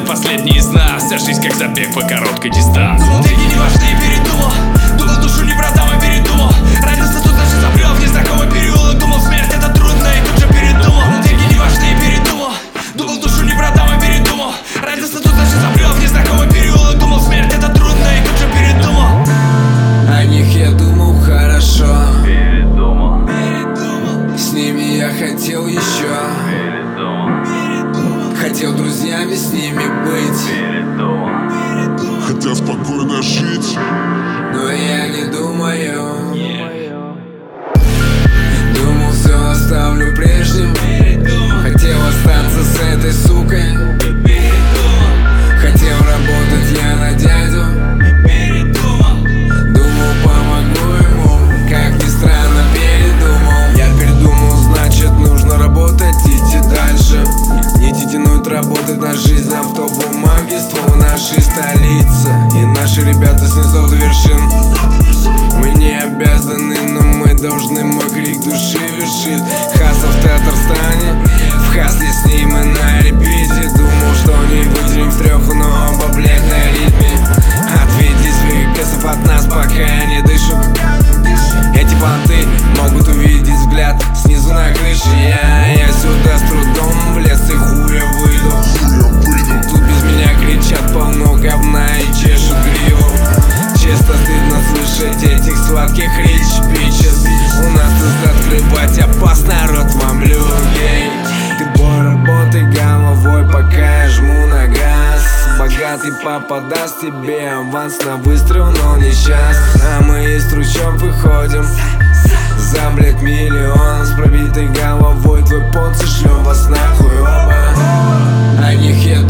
последний из нас. Вся жизнь как забег по короткой дистанции. Думал, деньги не важны и передумал. Думал, душу не продам и передумал. Ради статус даже забрел в незнакомый переулок. Думал, смерть это трудно и тут же передумал. Деньги не важны и передумал. Думал, душу не продам и передумал. Ради статус даже забрел в незнакомый переулок. Думал, смерть это трудно и тут же передумал. О них я думал хорошо. Передумал. С ними я хотел еще. Хотел друзьями с ними быть. Хотел спокойно жить, но я не думаю. Думал, все оставлю прежним. Хотел остаться с этой сукой. Хотел работать я на дядю. Думал, помогу ему. Как ни странно, передумал. Я передумал, значит нужно работать, идти дальше. Не тянуть, работать на жизнь, автобумаги, ствол нашей столицы. И наши ребята снизу до вершин. Мы не обязаны, но мы должны, мой крик души вершит. Хасл в Татарстане, в хасле с ним и на репите. Думал, что не выделим в трех, но оба, блядь, на ритме. Отведи своих бесов от нас, пока они дышат. Эти понты могут увидеть взгляд снизу на крыше. Я сюда с трудом влез и хуя выйду. Тут без меня кричат полно говна и чешут гриву. Честно стыдно слышать этих сладких рич-бичес. У нас тут открывать опасно, рот вам люгей. Ты бой, работай головой, пока я жму на газ. Богатый папа даст тебе аванс на выстрел, но не сейчас. А мы из трущоб выходим за, блядь, миллион. С пробитой головой твой пот сошлем вас нахуй оба. О них я